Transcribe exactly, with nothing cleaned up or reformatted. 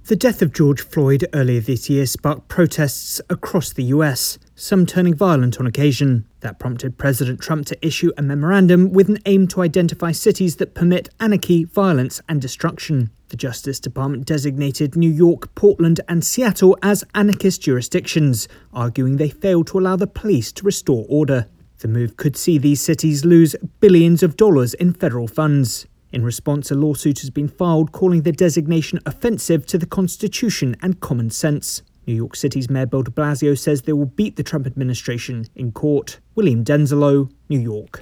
The death of George Floyd earlier this year sparked protests across the U S, some turning violent on occasion. That prompted President Trump to issue a memorandum with an aim to identify cities that permit anarchy, violence, and destruction. The Justice Department designated New York, Portland, and Seattle as anarchist jurisdictions, arguing they failed to allow the police to restore order. The move could see these cities lose billions of dollars in federal funds. In response, a lawsuit has been filed calling the designation offensive to the Constitution and common sense. New York City's Mayor Bill de Blasio says they will beat the Trump administration in court. William Denzelo, New York.